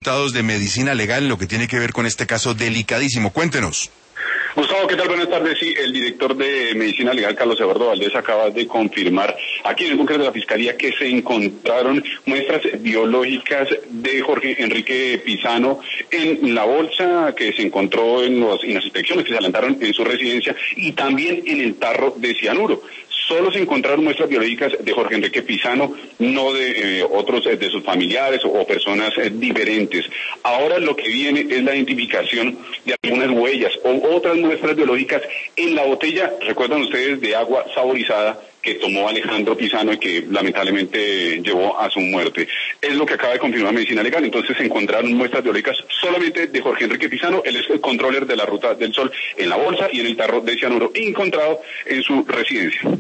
Resultados de medicina legal en lo que tiene que ver con este caso delicadísimo. Cuéntenos. Gustavo, ¿qué tal? Buenas tardes. Sí, el director de Medicina Legal, Carlos Eduardo Valdés, acaba de confirmar aquí en el búnker de la Fiscalía que se encontraron muestras biológicas de Jorge Enrique Pizano en la bolsa que se encontró en las inspecciones que se adelantaron en su residencia y también en el tarro de cianuro. Solo se encontraron muestras biológicas de Jorge Enrique Pizano, no de otros de sus familiares o personas diferentes. Ahora lo que viene es la identificación de algunas huellas o otras muestras biológicas en la botella, recuerdan ustedes, de agua saborizada que tomó Alejandro Pizano y que lamentablemente llevó a su muerte. Es lo que acaba de confirmar Medicina Legal. Entonces se encontraron muestras biológicas solamente de Jorge Enrique Pizano, él es el controller de la Ruta del Sol, en la bolsa y en el tarro de cianuro encontrado en su residencia.